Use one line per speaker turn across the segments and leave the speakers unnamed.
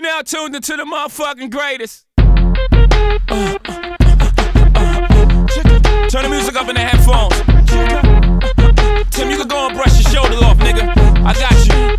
Now tuned into the motherfucking greatest. Turn the music up in the headphones. Tim, you can go and brush your shoulders off, nigga. I got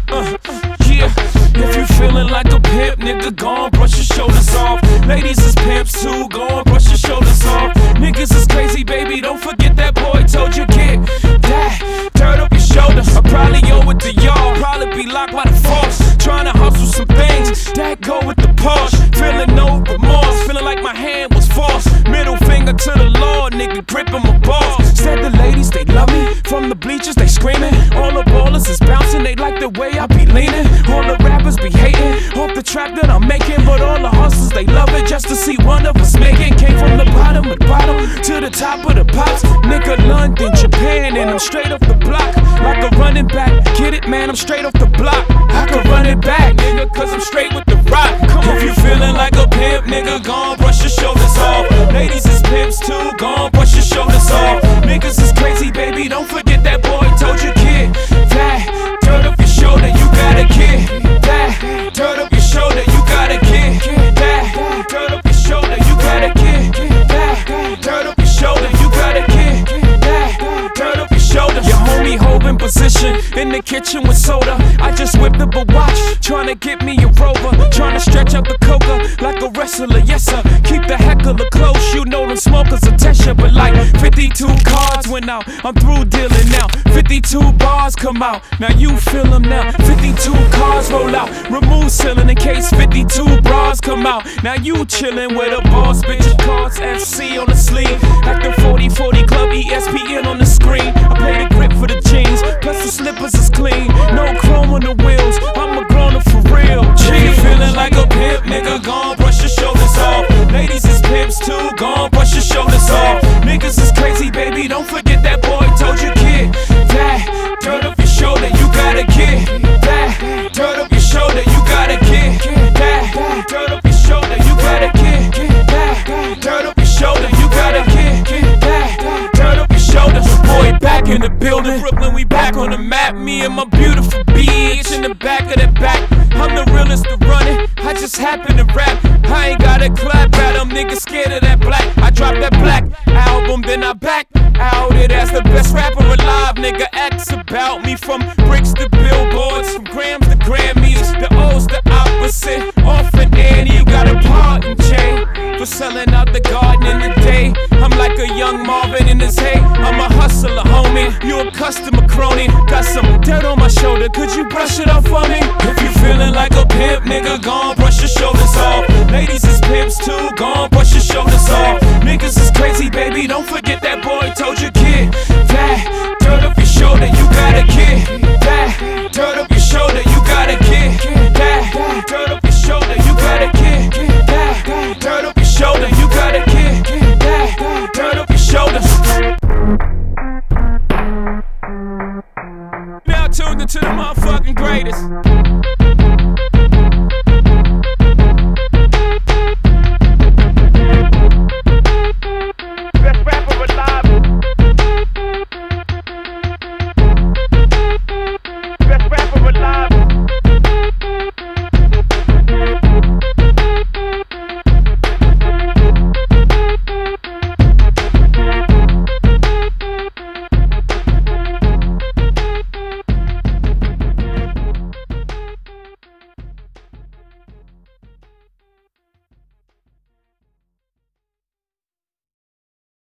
you. Yeah. If you feeling like a pimp, nigga, go and brush your shoulders off. Ladies is pimps too, go and brush your shoulders off. Niggas is crazy, baby, don't forget that boy told you get that. Turn up your shoulders. I probably owe it to y'all. Probably be locked by the force. Trying to hustle some things that go with the Porsche. Feeling no remorse, feeling like my hand was forced. Middle finger to the law, nigga, gripping my balls. Said the ladies, they love me. From the bleachers, they screaming. All the ballers is bouncing, they like the way I be leaning. All the rappers be hating off the trap that I'm making. But all the hustlers, they love it just to see one of us making. Came from the bottom of the bottom to the top of the pops. Nigga, London, Japan, and I'm straight off the block. Like a running back, get it, man, I'm straight off the block. I can run it back, nigga, cause I'm straight with the rock. Come on. If you feeling like a pimp, nigga, gon' brush your shoulders off. Ladies is pimps too, gon' brush your shoulders off. Niggas is crazy, baby, don't forget that boy told you, kid. That, turn up your shoulder, you got a kid. That, turn up your shoulder, you got a kid. That, turn up your shoulder, you got a kid. That, turn up your shoulder, you got a kid. That, turn up your shoulder. Your homie holding position in the kitchen with soda. I just whipped up a watch, tryna get me a Rover. Tryna stretch out the coca like a wrestler, yes sir. Keep the heckler close, you know them smokers attention. But like 52 cards went out, I'm through dealing now. 52 bars come out, now you feel them now. 52 cars roll out, remove ceiling in case 52 bras come out. Now you chillin' with a boss, bitch, cards FC on the sleeve. At the 40/40 club, ESPN on the screen. I play the grip for the jeans, plus the slippers is clean. No chrome on the wheels, I'm a grown-up for real. G, feeling like a pimp, nigga, gon' brush your shoulders off. Ladies is pimps too, gon' brush your shoulders off. Niggas is crazy, baby, don't forget that boy told you, kid. That, turn up your shoulder, you got a kid. That, turn up your shoulder, you got a kid. That, turn up your shoulder, you got a kid. That, turn up your shoulder, you got a kid. That, turn up your shoulders. Boy, back in the building, Brooklyn, we back on the map. Me and my beautiful bitch in the back of the back. I'm the realest to run it, I just happen to rap. I ain't gotta clap at them, niggas scared of that black. I dropped that black album, then I back out it as the best rapper alive. Nigga, X about me from bricks to billboards, from grams to Grammys. The O's the opposite, off and Annie, you got a pardon, Jay, for selling out the garden in the day. I'm like a young Marvin in his hay. I'm a hustler, homie, you a customer crony. Got some dirt on my shoulder, could you brush it off for me? If you feeling like a pimp, nigga, gon' brush your shoulders off. Ladies is pimps too, gon' brush your shoulders off. Niggas is crazy, baby, don't forget